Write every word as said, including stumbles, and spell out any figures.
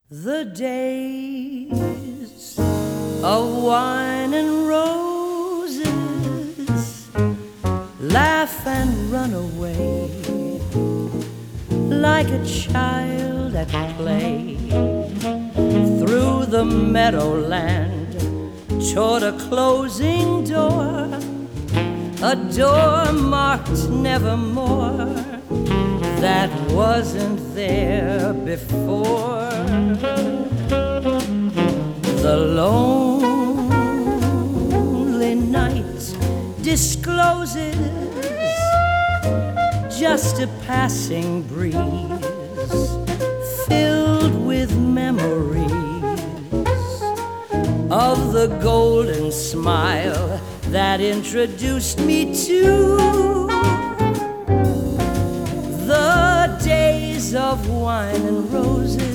The days of wine and roses, laugh and run away like a child at play through the meadowland toward a closing door, a door marked nevermore that wasn't there before. The lonely night discloses just a passing breeze filled with memories of the golden smile that introduced me to the days of wine and roses.